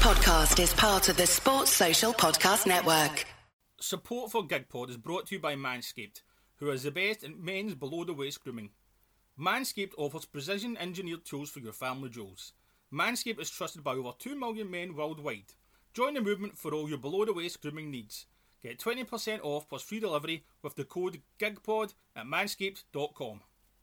podcast is part of the Sports Social Podcast Network. Support for GigPod is brought to you by Manscaped, who is the best in men's below-the-waist grooming. Manscaped offers precision-engineered tools for your family jewels. Manscaped is trusted by over 2 million men worldwide. Join the movement for all your below-the-waist grooming needs. Get 20% off plus free delivery with the code GIGPOD at manscaped.com.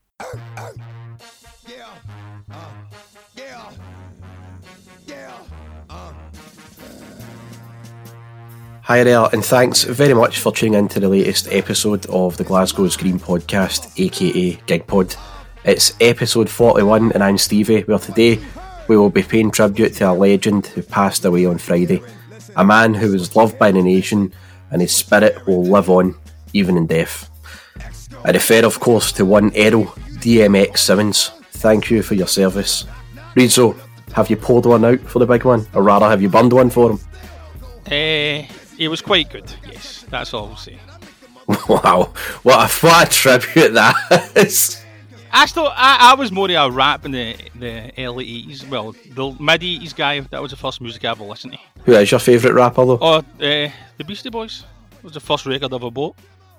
Hi there, and thanks very much for tuning in to the latest episode of the Glasgow's Green Podcast, aka GigPod. It's episode 41 and I'm Stevie, where today we will be paying tribute to a legend who passed away on Friday. A man who was loved by the nation and his spirit will live on, even in death. I refer of course to one Errol DMX Simmons. Thank you for your service. Rizzo, have you poured one out for the big one? Or rather, have you burned one for him? He was quite good, yes, that's all I'll say. Wow, what a tribute that is. I was more of a rap in the early 80s, well, the mid-80s guy. That was the first music I ever listened to. Who is your favourite rapper though? Oh, the Beastie Boys. It was the first record of a boat.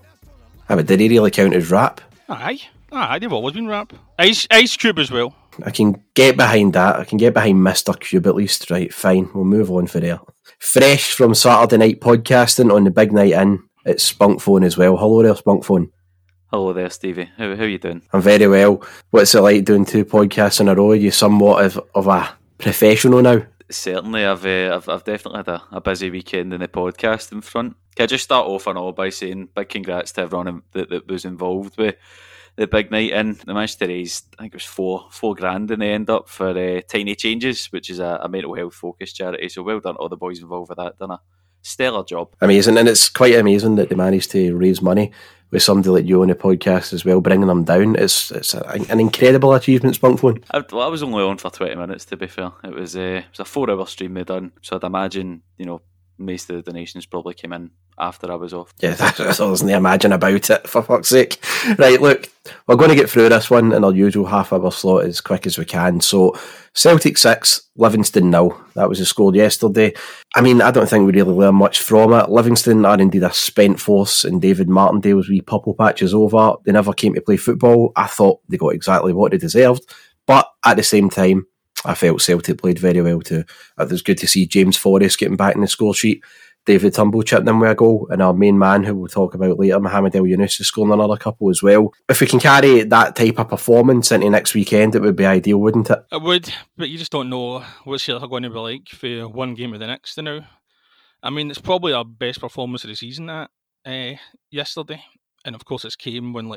But did he really count as rap? Aye, they've always been rap. Ice Cube as well. I can get behind that. I can get behind Mr. Cube at least. Right, fine, we'll move on for there. Fresh from Saturday night podcasting on the big night in, it's Spunkphone as well. Hello there, Spunkphone. Hello there, Stevie. How are you doing? I'm very well. What's it like doing 2 podcasts in a row? Are you somewhat of a professional now? Certainly, I've definitely had a busy weekend in the podcasting front. Can I just start off and all by saying big congrats to everyone that was involved with the big night in. They managed to raise, I think it was $4,000 in the end up for Tiny Changes, which is a mental health focused charity. So well done to all the boys involved with that. Done a stellar job. Amazing, and it's quite amazing that they managed to raise money with somebody like you on the podcast as well, bringing them down. It's an incredible achievement, Spunkphone. I was only on for 20 minutes, to be fair. It was a 4-hour stream we done, so I'd imagine, most of the donations probably came in after I was off. Yeah, that's all there's to imagine about it, for fuck's sake. Right, look, we're going to get through this one in our usual half-hour slot as quick as we can. So, Celtic 6, Livingston 0. That was the score yesterday. I mean, I don't think we really learned much from it. Livingston are indeed a spent force, and David Martindale's wee purple patch is over. They never came to play football. I thought they got exactly what they deserved. But at the same time, I felt Celtic played very well too. It was good to see James Forrest getting back in the score sheet. David Turnbull chipped in with a goal, and our main man, who we'll talk about later, Mohamed El Yunus, is scoring another couple as well. If we can carry that type of performance into next weekend, it would be ideal, wouldn't it? It would, but you just don't know what's it going to be like for one game or the next now. I mean, it's probably our best performance of the season yesterday, and of course it's came when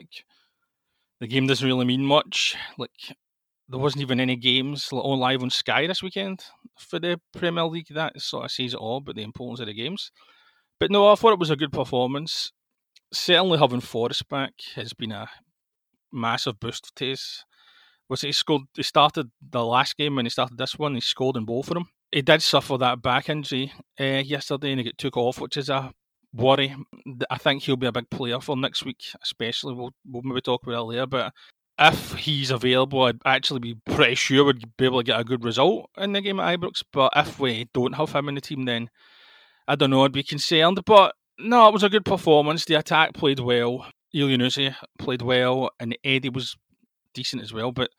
the game doesn't really mean much. There wasn't even any games on live on Sky this weekend for the Premier League. That sort of says it all about the importance of the games. But no, I thought it was a good performance. Certainly having Forrest back has been a massive boost to us. He started the last game and he started this one. He scored in both of them. He did suffer that back injury yesterday and he got took off, which is a worry. I think he'll be a big player for next week, especially. We'll maybe talk about it later, but if he's available, I'd actually be pretty sure we'd be able to get a good result in the game at Ibrox. But if we don't have him in the team, then I don't know, I'd be concerned. But no, it was a good performance. The attack played well. Elyounoussi played well, and Eddie was decent as well. But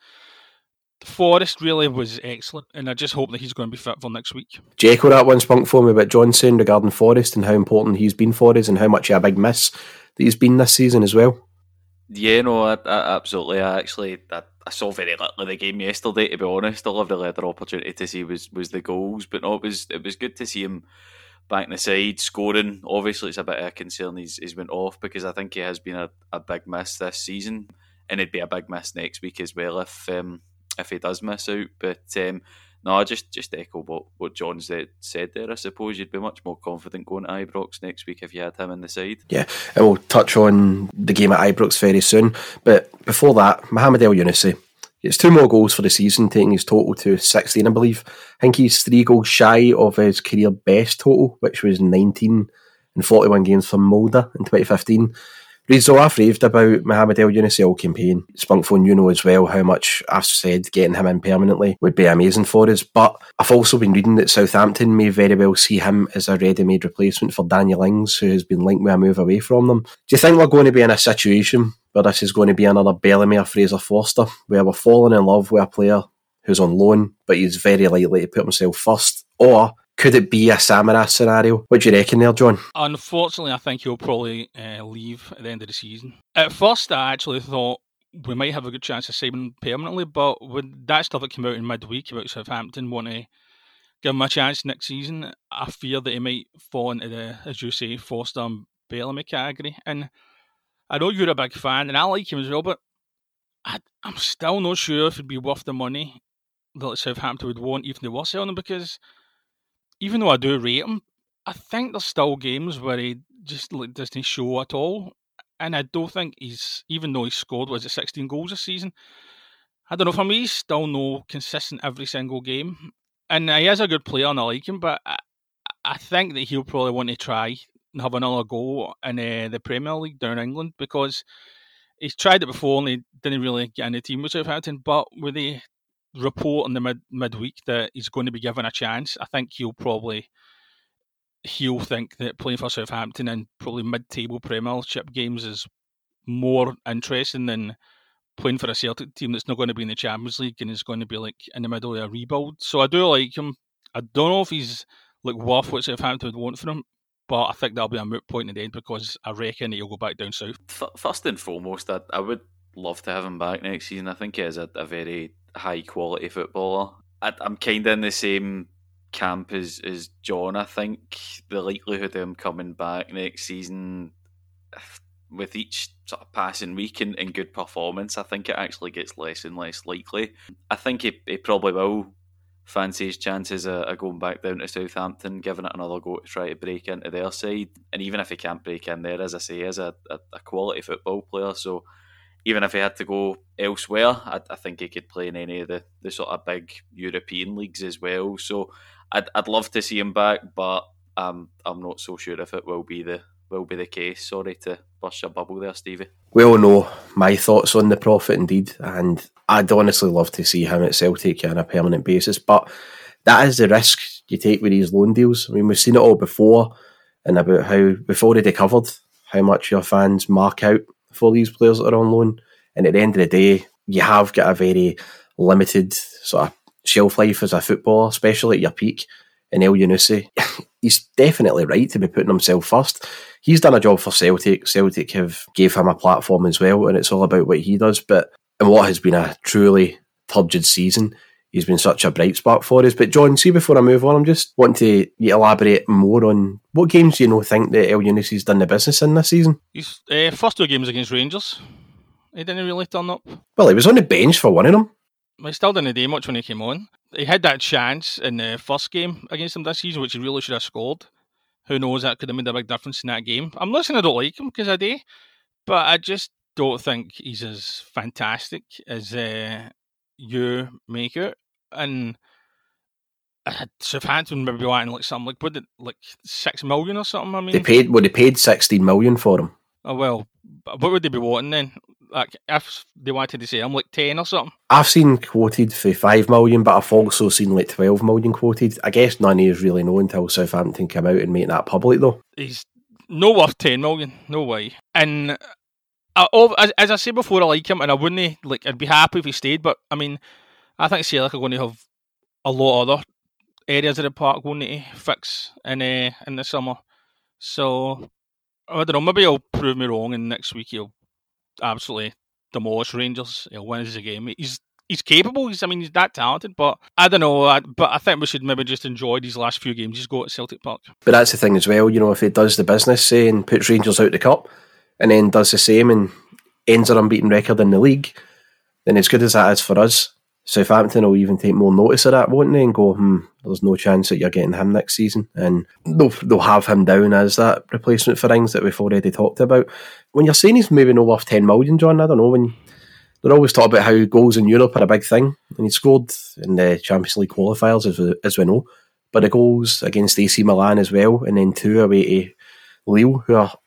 Forrest really was excellent, and I just hope that he's going to be fit for next week. Jake, that one Spunk for me about John saying regarding Forrest and how important he's been for us and how much of a big miss that he's been this season as well. Yeah, no, I absolutely. I saw very little of the game yesterday, to be honest. All I've really had an opportunity to see was the goals, but no, it was good to see him back in the side, scoring. Obviously, it's a bit of a concern he's went off because I think he has been a big miss this season, and it'd be a big miss next week as well if he does miss out. But no, just echo what John said there. I suppose you'd be much more confident going to Ibrox next week if you had him in the side. Yeah, and we'll touch on the game at Ibrox very soon. But before that, Mohamed El Yunussi gets 2 more goals for the season, taking his total to 16, I believe. I think he's 3 goals shy of his career best total, which was 19 in 41 games for Mulder in 2015. Reeds, though, I've raved about Mohamed El Younousi all campaign. Spunkphone, you know as well how much I've said getting him in permanently would be amazing for us. But I've also been reading that Southampton may very well see him as a ready-made replacement for Daniel Ings, who has been linked with a move away from them. Do you think we're going to be in a situation where this is going to be another Bellamy or Fraser Forster, where we're falling in love with a player who's on loan, but he's very likely to put himself first? Or could it be a Samaras scenario? What do you reckon there, John? Unfortunately, I think he'll probably leave at the end of the season. At first, I actually thought we might have a good chance of signing him permanently, but with that stuff that came out in midweek about Southampton wanting to give him a chance next season, I fear that he might fall into the, as you say, Forster and Bellamy category. And I know you're a big fan, and I like him as well, but I'm still not sure if it'd be worth the money that Southampton would want, even if they were selling him, because even though I do rate him, I think there's still games where he just doesn't show at all. And I don't think even though he scored, 16 goals this season, I don't know, for me, he's still no consistent every single game. And he is a good player and I like him, but I think that he'll probably want to try and have another go in the Premier League down in England, because he's tried it before and he didn't really get in the team with Southampton. But with the report in the midweek that he's going to be given a chance, I think he'll think that playing for Southampton and probably mid-table Premiership games is more interesting than playing for a Celtic team that's not going to be in the Champions League and is going to be like in the middle of a rebuild. So I do like him. I don't know if he's like worth what Southampton would want for him, but I think that'll be a moot point at the end, because I reckon he'll go back down south. First and foremost, I would love to have him back next season. I think he is a very high quality footballer. I'm kind of in the same camp as John. I think the likelihood of him coming back next season, with each sort of passing week and good performance, I think it actually gets less and less likely. I think he probably will fancy his chances of going back down to Southampton, giving it another go to try to break into their side. And even if he can't break in there, as I say, he is a quality football player. So even if he had to go elsewhere, I think he could play in any of the sort of big European leagues as well. So I'd love to see him back, but I'm not so sure if it will be the case. Sorry to burst your bubble there, Stevie. We all know my thoughts on the Prophet indeed, and I'd honestly love to see him at Celtic on a permanent basis, but that is the risk you take with these loan deals. I mean, we've seen it all before, and about how we've already covered how much your fans mark out for these players that are on loan, and at the end of the day, you have got a very limited sort of shelf life as a footballer, especially at your peak. And El Younousi, he's definitely right to be putting himself first. He's done a job for Celtic. Celtic have gave him a platform as well, and it's all about what he does. But in what has been a truly turgid season, he's been such a bright spark for us. But John, see, before I move on, I'm just wanting to elaborate more on what games do you think that El Younousi's done the business in this season? His first two games against Rangers, he didn't really turn up. Well, he was on the bench for one of them. He still didn't do much when he came on. He had that chance in the first game against them this season, which he really should have scored. Who knows, that could have made a big difference in that game. I'm not saying I don't like him, because I do, but I just don't think he's as fantastic as you make it. And Southampton maybe wanting like something like 6 million or something. I mean, they paid 16 million for him. Oh well, what would they be wanting then? Like if they wanted to say I'm like 10 or something. I've seen quoted for 5 million, but I've also seen like 12 million quoted. I guess none of us really know until Southampton come out and make that public though. He's no worth 10 million, no way. And as I said before, I like him, and I wouldn't I'd be happy if he stayed. But I mean, I think Celtic are going to have a lot of other areas of the park going to fix in the summer. So I don't know. Maybe he'll prove me wrong, and next week he'll absolutely demolish Rangers. He'll win his game. He's capable. He's that talented. But I don't know. But I think we should maybe just enjoy these last few games. Just go to Celtic Park. But that's the thing as well. If he does the business, say, and puts Rangers out the cup, and then does the same and ends an unbeaten record in the league, then as good as that is for us, Southampton will even take more notice of that, won't they? And go, there's no chance that you're getting him next season. And they'll have him down as that replacement for Ings that we've already talked about. When you're saying he's maybe not worth 10 million, John, I don't know. When they're always talking about how goals in Europe are a big thing, and he scored in the Champions League qualifiers, as we know. But the goals against AC Milan as well, and then 2 away to Lille, who are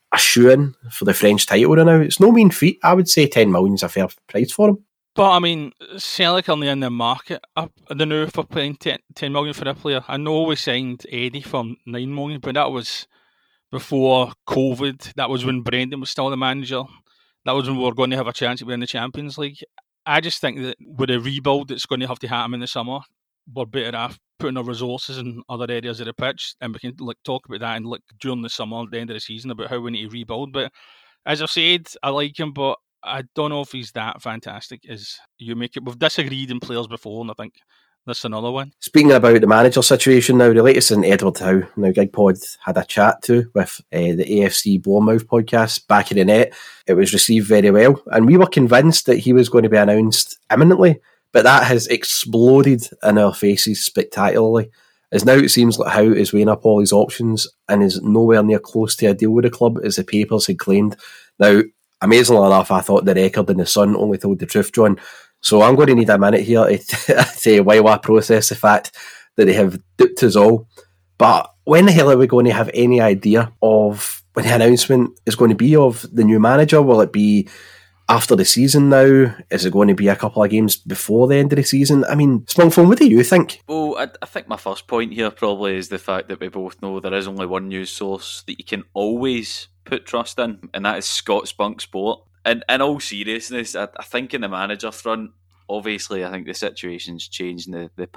a shoe-in for the French title now. It's no mean feat. I would say 10 million is a fair price for him. But I mean, Celtic are in the market. I don't know for paying 10 million for a player. I know we signed Eddie for 9 million, but that was before COVID. That was when Brendan was still the manager. That was when we were going to have a chance to win the Champions League. I just think that with a rebuild that's going to have to happen in the summer, we're better off putting our resources in other areas of the pitch, and we can talk about that and during the summer, at the end of the season, about how we need to rebuild. But as I've said, I like him, but I don't know if he's that fantastic as you make it. We've disagreed in players before, and I think that's another one. Speaking about the manager situation now, the latest in Edward Howe. Now, Gig Pod had a chat too with the AFC Bournemouth podcast, Back of the Net. It was received very well, and we were convinced that he was going to be announced imminently, but that has exploded in our faces spectacularly, as now it seems like Howe is weighing up all his options and is nowhere near close to a deal with the club, as the papers had claimed. Now, amazingly enough, I thought the Record and the Sun only told the truth, John. So I'm going to need a minute here to while I process the fact that they have duped us all. But when the hell are we going to have any idea of when the announcement is going to be of the new manager? Will it be after the season now? Is it going to be a couple of games before the end of the season? I mean, Smungphone, what do you think? Well, I think my first point here probably is the fact that we both know there is only one news source that you can always put trust in, and that is Scott Spunk Sport. And in all seriousness, I think in the manager front, obviously I think the situation's changed in the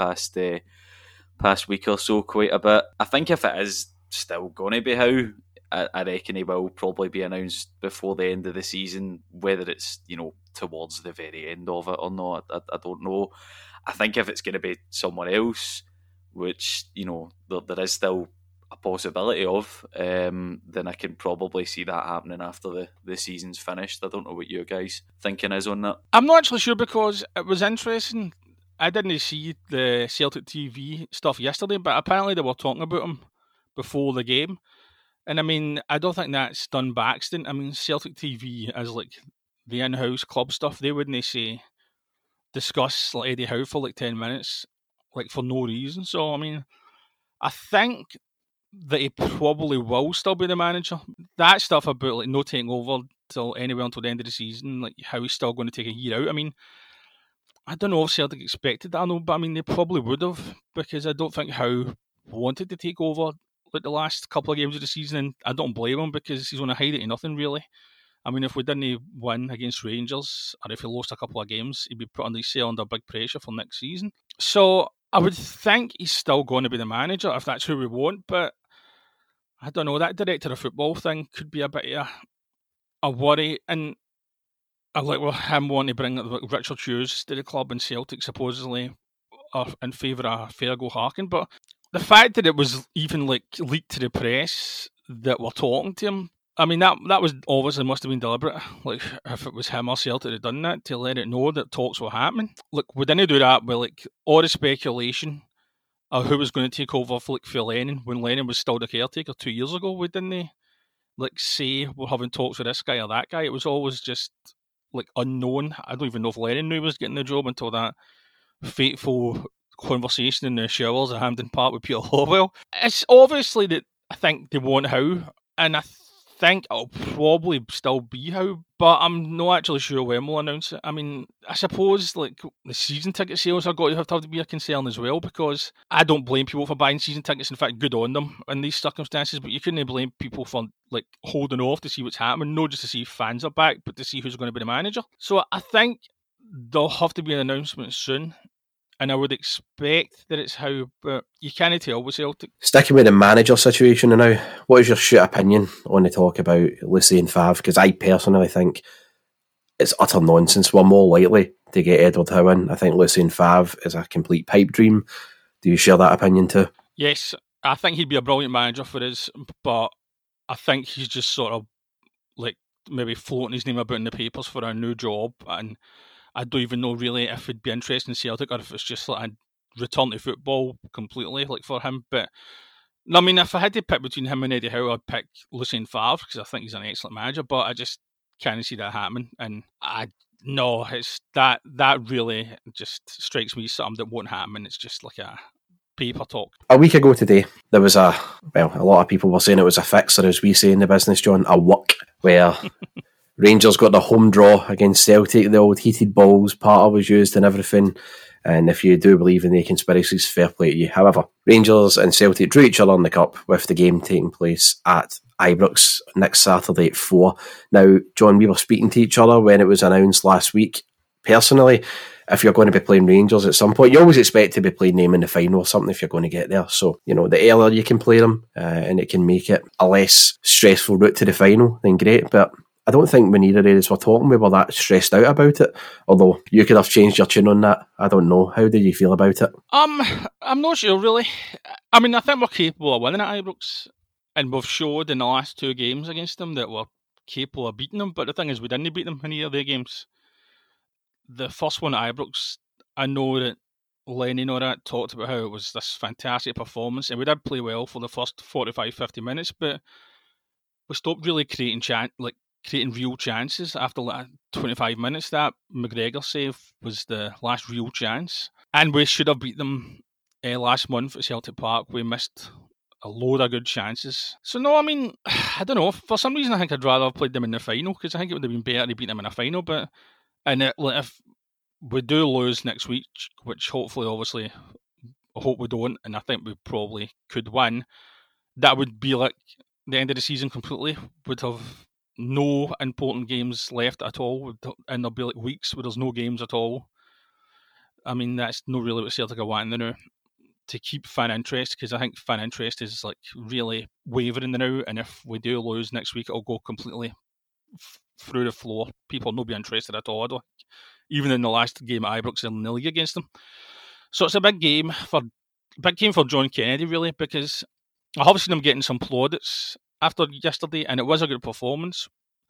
past week or so quite a bit. I think if it is still going to be Howe, I reckon he will probably be announced before the end of the season, whether it's, towards the very end of it or not, I don't know. I think if it's going to be someone else, which, there is still a possibility of, then I can probably see that happening after the season's finished. I don't know what your guys' thinking is on that. I'm not actually sure, because it was interesting. I didn't see the Celtic TV stuff yesterday, but apparently they were talking about him before the game. And I mean, I don't think that's done by accident. I mean, Celtic TV is the in-house club stuff. They wouldn't discuss Eddie Howe for 10 minutes, for no reason. So, I mean, I think that he probably will still be the manager. That stuff about no taking over anywhere until the end of the season, how he's still going to take a year out. I mean, I don't know if Celtic expected that, I know, but I mean, they probably would have, because I don't think Howe wanted to take over the last couple of games of the season, and I don't blame him, because he's going to hide it in nothing, really. I mean, if we didn't win against Rangers, or if he lost a couple of games, he'd be put under big pressure for next season. So I would think he's still going to be the manager, if that's who we want, but I don't know, that director of football thing could be a bit of a worry. And him wanting to bring Richard Hughes to the club, and Celtic supposedly are in favour of Fergal Harkin. But the fact that it was even leaked to the press that we're talking to him, I mean, that was obviously must have been deliberate. If it was him or Celtic that had done that, to let it know that talks were happening. We didn't do that with all the speculation of who was going to take over for Lennon when Lennon was still the caretaker 2 years ago. We didn't say we're having talks with this guy or that guy. It was always just unknown. I don't even know if Lennon knew he was getting the job until that fateful conversation in the showers at Hampden Park with Peter Lawwell. It's obviously that I think they want Howe, and I think it'll probably still be Howe, but I'm not actually sure when we'll announce it. I mean, I suppose the season ticket sales are going to have to be a concern as well, because I don't blame people for buying season tickets. In fact, good on them in these circumstances, but you couldn't blame people for holding off to see what's happening, not just to see if fans are back, but to see who's going to be the manager. So I think there'll have to be an announcement soon, and I would expect that it's Howe, but you can't tell with Celtic. Sticking with the manager situation now, what is your shit opinion on the talk about Lucien Favre? Because I personally think it's utter nonsense. We're more likely to get Edward Howe in. I think Lucien Favre is a complete pipe dream. Do you share that opinion too? Yes, I think he'd be a brilliant manager for us, but I think he's just sort of maybe floating his name about in the papers for a new job, and I don't even know really if it'd be interesting in Celtic, or if it's just a return to football completely for him. But I mean, if I had to pick between him and Eddie Howe, I'd pick Lucien Favre, because I think he's an excellent manager, but I just can't see that happening. And it's that really just strikes me as something that won't happen. It's just paper talk. A week ago today, there was a lot of people were saying it was a fix, or as we say in the business, John, a wuck, where Rangers got the home draw against Celtic. The old heated balls part was used and everything. And if you do believe in the conspiracies, fair play to you. However, Rangers and Celtic drew each other in the cup, with the game taking place at Ibrox next Saturday at 4. Now, John, we were speaking to each other when it was announced last week. Personally, if you're going to be playing Rangers at some point, you always expect to be playing them in the final or something if you're going to get there. So, the earlier you can play them and it can make it a less stressful route to the final, then great. But I don't think when either of us were talking, we were that stressed out about it. Although you could have changed your tune on that. I don't know. How do you feel about it? I'm not sure, really. I mean, I think we're capable of winning at Ibrox, and we've showed in the last 2 games against them that we're capable of beating them. But the thing is, we didn't beat them in either of their games. The first one at Ibrox, I know that Lenny talked about how it was this fantastic performance, and we did play well for the first 45-50 minutes, but we stopped really creating real chances after 25 minutes. That McGregor save was the last real chance, and we should have beat them last month at Celtic Park. We missed a load of good chances. So no, I mean, I don't know. For some reason, I think I'd rather have played them in the final, because I think it would have been better to beat them in a final. But if we do lose next week, which hopefully, obviously, I hope we don't, and I think we probably could win, that would be like the end of the season completely. Would have no important games left at all, and there'll be like weeks where there's no games at all. I mean, that's not really what Celtic are wanting now, to keep fan interest, because I think fan interest is like really wavering now, and if we do lose next week, it'll go completely through the floor. People will not be interested at all, even in the last game at Ibrox in the league against them. So it's a big game for John Kennedy, really, because I have seen him getting some plaudits after yesterday, and it was a good performance.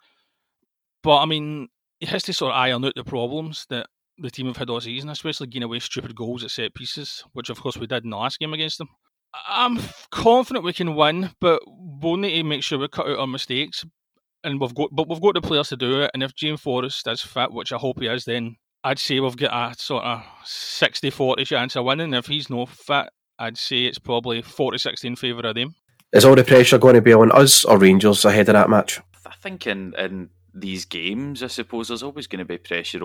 But I mean, he has to sort of iron out the problems that the team have had all season, especially getting away stupid goals at set pieces, which of course we did in the last game against them. I'm confident we can win, but we'll need to make sure we cut out our mistakes. And we've got the players to do it. And if James Forrest is fit, which I hope he is, then I'd say we've got a sort of 60-40 chance of winning. If he's not fit, I'd say it's probably 40-60 in favour of them. Is all the pressure going to be on us or Rangers ahead of that match? I think in these games, I suppose there's always going to be pressure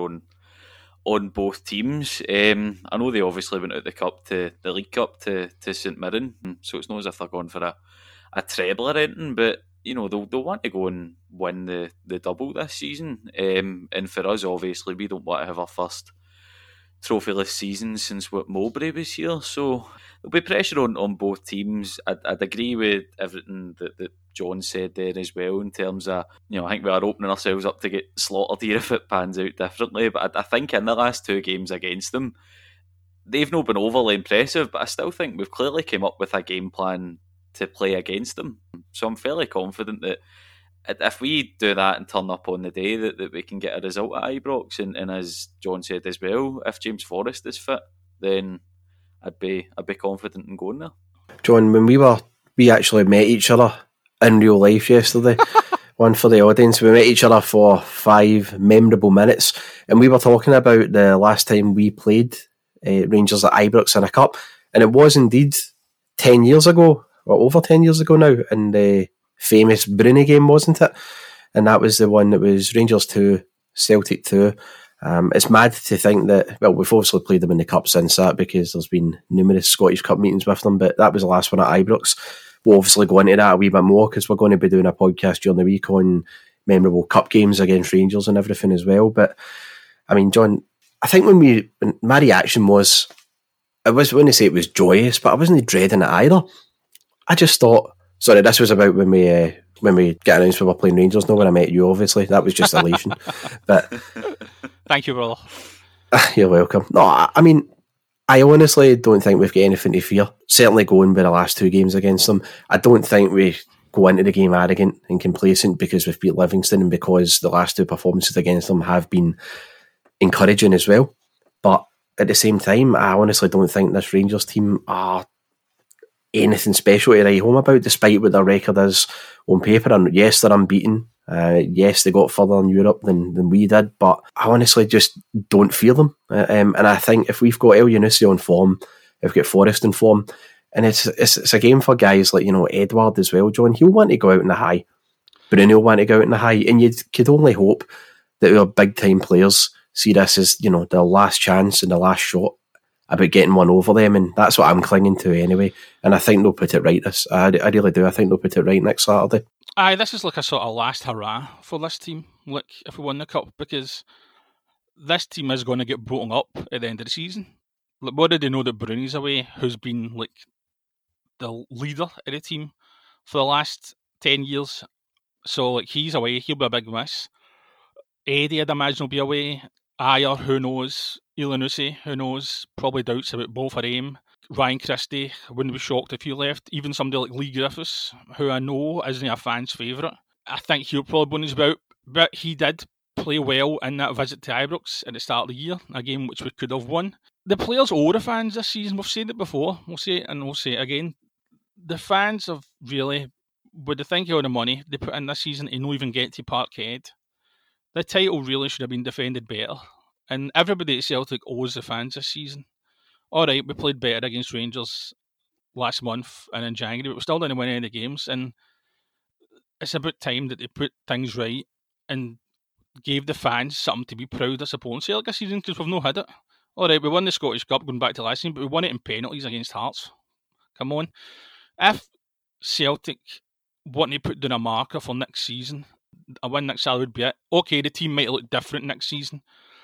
on both teams. I know they obviously went out the League Cup to St Mirren, so it's not as if they're going for a treble or anything, but they'll want to go and win the double this season. And for us, obviously, we don't want to have our first trophyless season since Mowbray was here, so there'll be pressure on both teams. I'd agree with everything that John said there as well, in terms of, I think we are opening ourselves up to get slaughtered here if it pans out differently, but I think in the last 2 games against them, they've not been overly impressive, but I still think we've clearly came up with a game plan to play against them. So I'm fairly confident that if we do that and turn up on the day, that we can get a result at Ibrox. And as John said as well, if James Forrest is fit, then I'd be confident in going there. John, when we actually met each other in real life yesterday, one for the audience, we met each other for 5 memorable minutes, and we were talking about the last time we played Rangers at Ibrox in a cup, and it was indeed 10 years ago, or over 10 years ago now, in the famous Bruni game, wasn't it? And that was the one that was Rangers 2, Celtic 2. It's mad to think that, well, we've obviously played them in the cup since that, because there's been numerous Scottish Cup meetings with them, but that was the last one at Ibrox. We'll obviously go into that a wee bit more, because we're going to be doing a podcast during the week on memorable cup games against Rangers and everything as well. But I mean, John, I think when my reaction was, I was going to say it was joyous, but I wasn't dreading it either. I just thought, sorry, this was about when we get announced we were playing Rangers, not when I met you, obviously. That was just elation. But thank you, brother. You're welcome. No, I mean, I honestly don't think we've got anything to fear. Certainly going by the last 2 games against them. I don't think we go into the game arrogant and complacent because we've beat Livingston and because the last 2 performances against them have been encouraging as well. But at the same time, I honestly don't think this Rangers team are anything special to write home about, despite what their record is on paper. And yes, they're unbeaten. Yes, they got further in Europe than we did, but I honestly just don't fear them. And I think if we've got El Yunusi on form They've got Forest in form. And it's a game for guys like, Edward as well, John. He'll want to go out in the high. Bruno will want to go out in the high. And you could only hope that our big-time players see this as, their last chance and the last shot about getting one over them. And that's what I'm clinging to anyway. And I think they'll put it right. I really do. I think they'll put it right next Saturday. Aye, this is like a sort of last hurrah for this team. Like, if we win the Cup, because this team is going to get broken up at the end of the season. Like, what did they know that Bruni's away, who's been, like, the leader of the team for the last 10 years. So, like, he's away. He'll be a big miss. Eddie, I'd imagine, will be away. Ayer, who knows? Elyounoussi, who knows? Probably doubts about both of them. Ryan Christie, I wouldn't be shocked if he left. Even somebody like Lee Griffiths, who I know isn't a fan's favourite. I think he'll probably win his bout, but he did play well in that visit to Ibrox at the start of the year, a game which we could have won. The players owe the fans this season. We've said it before. We'll say it and we'll say it again. The fans have really, with the thinking of the money they put in this season and not even get to Parkhead, the title really should have been defended better. And everybody at Celtic owes the fans this season. All right, we played better against Rangers last month and in January, but we still didn't win any of the games. And it's about time that they put things right and gave the fans something to be proud of supporting Celtic this season, because we've not had it. All right, we won the Scottish Cup going back to last season, but we won it in penalties against Hearts. Come on. If Celtic want to put down a marker for next season, a win next Saturday would be it. Okay, the team might look different next season,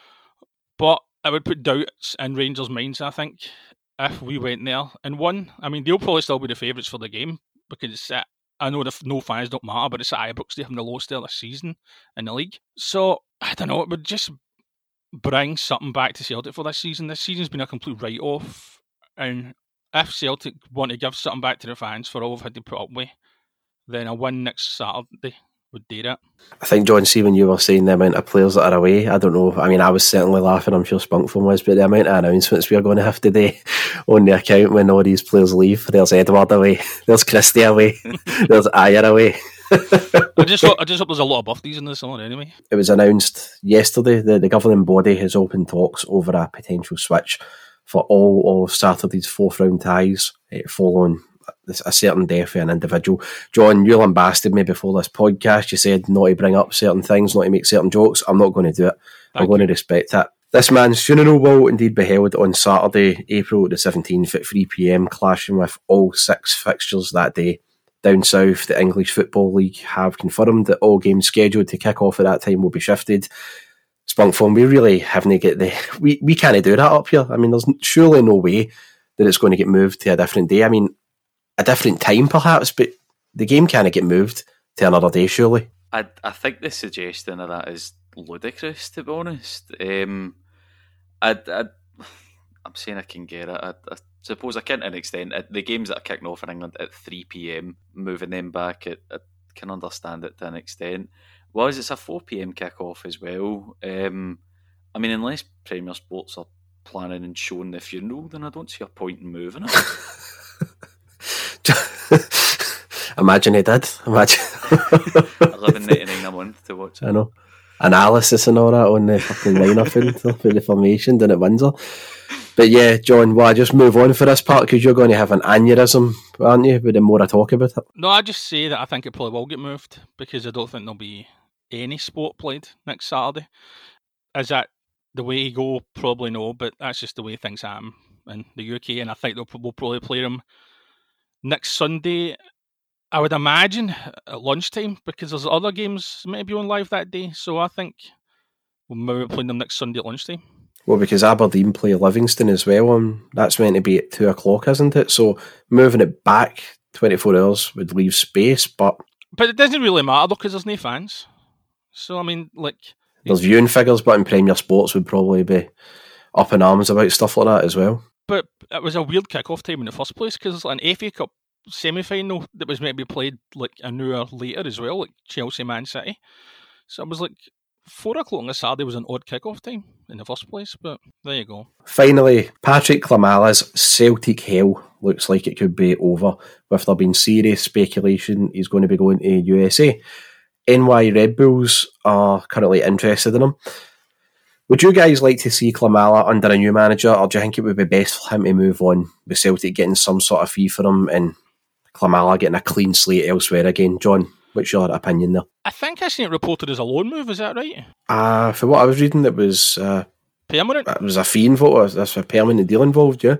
but it would put doubts in Rangers' minds, I think, if we went there and won. I mean, they'll probably still be the favourites for the game, because I know the no fans don't matter, but it's at Ibrox. They haven't the lowest there this season in the league. So, I don't know, it would just bring something back to Celtic for this season. This season's been a complete write-off, and if Celtic want to give something back to their fans for all we've had to put up with, then a win next Saturday would do that. I think, John, see, when you were saying the amount of players that are away, I don't know, I mean, I was certainly laughing, I'm sure Spunkphone was, but the amount of announcements we are going to have today on the account when all these players leave. There's Edward away, there's Christie away, there's Ayer away. I just hope there's a lot of birthdays in this summer anyway. It was announced yesterday that the governing body has opened talks over a potential switch for all of Saturday's fourth round ties following a certain death of an individual. John, you lambasted me before this podcast. You said not to bring up certain things, not to make certain jokes. I'm not going to do it. I'm going to respect that. This man's funeral will indeed be held on Saturday, April the 17th at 3 p.m, clashing with all 6 fixtures that day. Down south, the English Football League have confirmed that all games scheduled to kick off at that time will be shifted. Spunkphone, we really haven't got we can't do that up here. I mean, there's surely no way that it's going to get moved to a different day. I mean, a different time perhaps, but the game can't get moved to another day, surely. I think the suggestion of that is ludicrous, to be honest. I'm saying I can get it. I suppose I can to an extent. The games that are kicking off in England at 3 p.m, moving them back, I can understand it to an extent. Whereas it's a 4 p.m. kick-off as well. I mean, unless Premier Sports are planning and showing the funeral, then I don't see a point in moving it. Imagine he did. Imagine. $11.99 a month to watch it. I know. Analysis and all that on the fucking lineup for the formation down at Windsor. But yeah, John, will I just move on for this part because you're going to have an aneurysm, aren't you, with the more I talk about it? No, I just say that I think it probably will get moved because I don't think there'll be any sport played next Saturday. Is that the way you go? Probably no, but that's just the way things happen in the UK, and I think we'll probably play them next Sunday, I would imagine, at lunchtime, because there's other games maybe on live that day, so I think we'll maybe play them next Sunday at lunchtime. Well, because Aberdeen play Livingston as well, and that's meant to be at 2 o'clock, isn't it? So moving it back 24 hours would leave space, but it doesn't really matter, though, because there's no fans. So, I mean, like... There's viewing figures, but in Premier Sports would probably be up in arms about stuff like that as well. But it was a weird kick-off time in the first place, because it's like an FA Cup semi-final that was meant to be played like an hour later as well, like Chelsea-Man City. So it was like 4 o'clock on a Saturday was an odd kick-off time in the first place, but there you go. Finally, Patrick Klimala's Celtic hell looks like it could be over, with there being serious speculation he's going to be going to USA. NY Red Bulls are currently interested in him. Would you guys like to see Klimala under a new manager, or do you think it would be best for him to move on, with Celtic getting some sort of fee for him and Klimala getting a clean slate elsewhere again? John, what's your opinion there? I think I seen it reported as a loan move, is that right? For what I was reading, it was permanent. It was a fee involved. That's a permanent deal involved, yeah.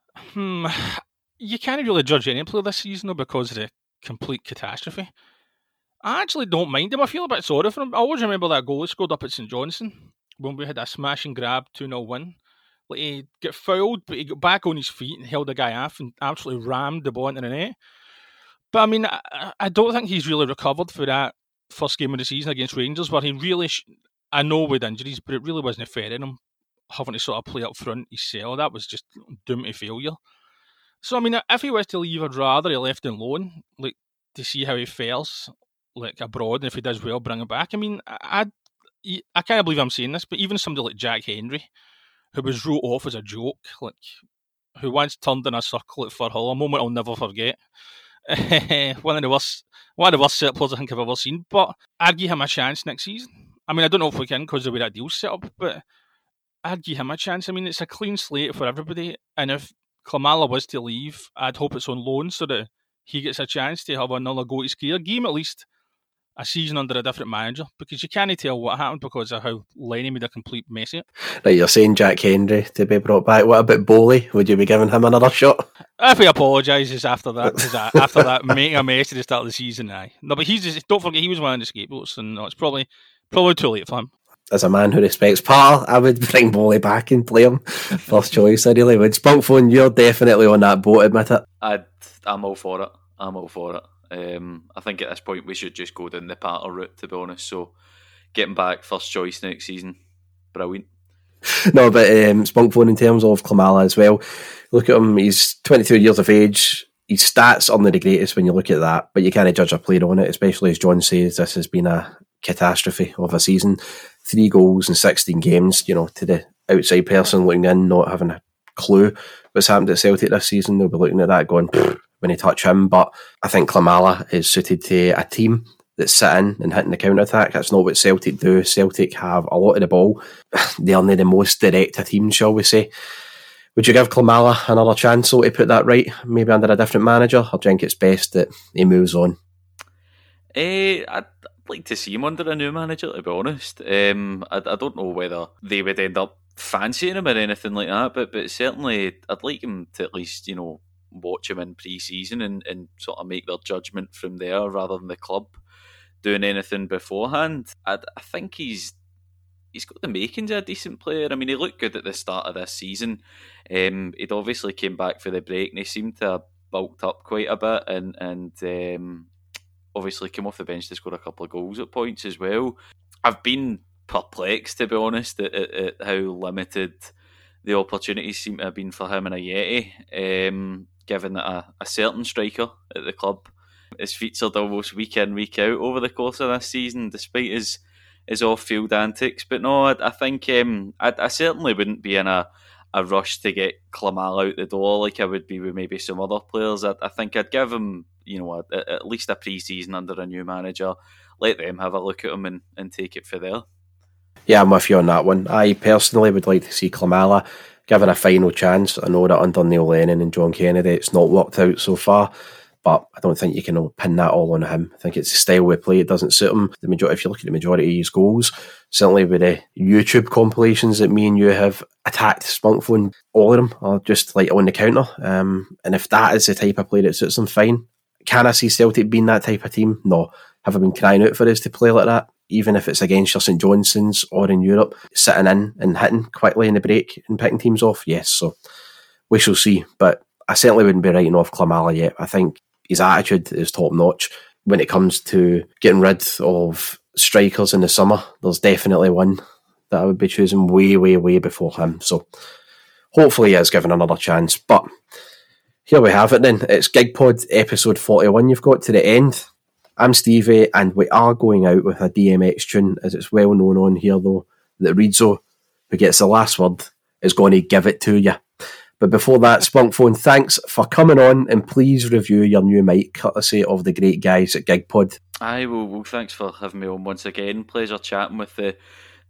You can't really judge any player this season though because of the complete catastrophe. I actually don't mind him. I feel a bit sorry for him. I always remember that goal he scored up at St Johnstone when we had a smash and grab 2-0 win. Like, he got fouled, but he got back on his feet and held the guy off and absolutely rammed the ball into the net. But I mean, I don't think he's really recovered for that first game of the season against Rangers, where he really, I know with injuries, but it really wasn't fair in him having to sort of play up front himself. That was just doomed to failure. So I mean, if he was to leave, I'd rather he left on loan, like, to see how he fares, like, abroad, and if he does well, bring him back. I mean, I can't believe I'm saying this, but even somebody like Jack Hendry, who was wrote off as a joke, like, who once turned in a circle at Firhill, a moment I'll never forget. One of the worst set players I think I've ever seen. But I'd give him a chance next season. I mean, I don't know if we can because of the way that deal's set up, but I'd give him a chance. I mean, it's a clean slate for everybody, and if Klimala was to leave, I'd hope it's on loan so that he gets a chance to have another go at his career. Give him at least a season under a different manager, because you can't tell what happened because of how Lenny made a complete mess of it. Right, you're saying Jack Hendry to be brought back. What about Bowley? Would you be giving him another shot? If he apologises after that, making a mess at the start of the season, aye. No, but don't forget he was one of the scapegoats, and no, it's probably too late for him. As a man who respects Parr, I would bring Bowley back and play him first choice. I really would. Spunkphone, you're definitely on that boat, admit it. I'm all for it. I think at this point we should just go down the Patter route, to be honest. So getting back first choice next season, brilliant. No, but Spunkphone, in terms of Klimala as well, look at him, he's 22 years of age. His stats aren't the greatest when you look at that, but you can't judge a player on it, especially as John says, this has been a catastrophe of a season. 3 goals in 16 games, you know, to the outside person looking in, not having a clue what's happened at Celtic this season, they'll be looking at that going, when you touch him. But I think Klimala is suited to a team that's sitting and hitting the counter-attack. That's not what Celtic do. Celtic have a lot of the ball. They are not the most direct a team, shall we say. Would you give Klimala another chance so to put that right, maybe under a different manager, or do you think it's best that he moves on? I'd like to see him under a new manager, to be honest. I don't know whether they would end up fancying him or anything like that, but certainly I'd like him to at least, you know, watch him in pre-season and sort of make their judgment from there rather than the club doing anything beforehand. I think he's got the makings of a decent player. I mean, he looked good at the start of this season. He'd obviously came back for the break and he seemed to have bulked up quite a bit and obviously came off the bench to score a couple of goals at points as well. I've been perplexed, to be honest, at how limited the opportunities seem to have been for him and Ajeti, given that a certain striker at the club is featured almost week in, week out over the course of this season, despite his off-field antics. But no, I think I certainly wouldn't be in a rush to get Klimala out the door like I would be with maybe some other players. I think I'd give him, you know, at least a pre-season under a new manager, let them have a look at him and take it for there. Yeah, I'm with you on that one. I personally would like to see Klimala given a final chance. I know that under Neil Lennon and John Kennedy it's not worked out so far, but I don't think you can pin that all on him. I think it's the style we play, it doesn't suit him. If you look at the majority of his goals, certainly with the YouTube compilations that me and you have attacked Spunkphone, all of them are just like on the counter. And if that is the type of play that suits him, fine. Can I see Celtic being that type of team? No. Have I been crying out for us to play like that? Even if it's against your St Johnstone's or in Europe, sitting in and hitting quickly in the break and picking teams off? Yes, so we shall see. But I certainly wouldn't be writing off Klimala yet. I think his attitude is top notch. When it comes to getting rid of strikers in the summer, there's definitely one that I would be choosing way, way, way before him. So hopefully he is given another chance. But here we have it then. It's GigPod episode 41 you've got to the end. I'm Stevie, and we are going out with a DMX tune, as it's well known on here, though, that Rizzo, who gets the last word, is going to give it to you. But before that, Spunkphone, thanks for coming on, and please review your new mic, courtesy of the great guys at GigPod. Well, thanks for having me on once again. Pleasure chatting with the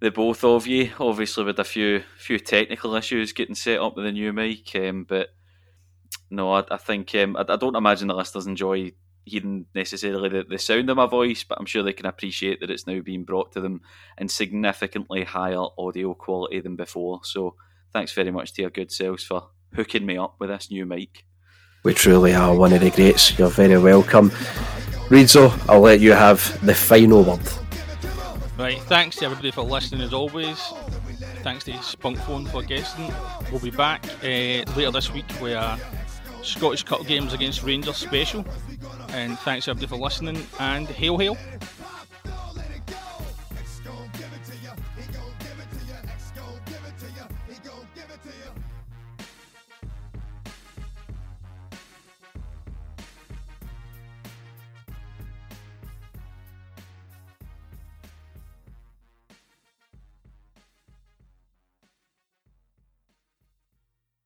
the both of you. Obviously, with a few technical issues getting set up with the new mic, but no, I think I don't imagine the listeners enjoy hearing necessarily the sound of my voice, but I'm sure they can appreciate that it's now being brought to them in significantly higher audio quality than before. So thanks very much to your good selves for hooking me up with this new mic. We truly are one of the greats. You're very welcome. Reidzo, I'll let you have the final word. Right, thanks to everybody for listening as always. Thanks to Spunkphone for guesting. We'll be back later this week with a Scottish Cup games against Rangers special. And thanks everybody for listening, and hail hail.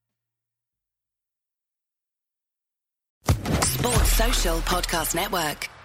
Sports Social Podcast Network.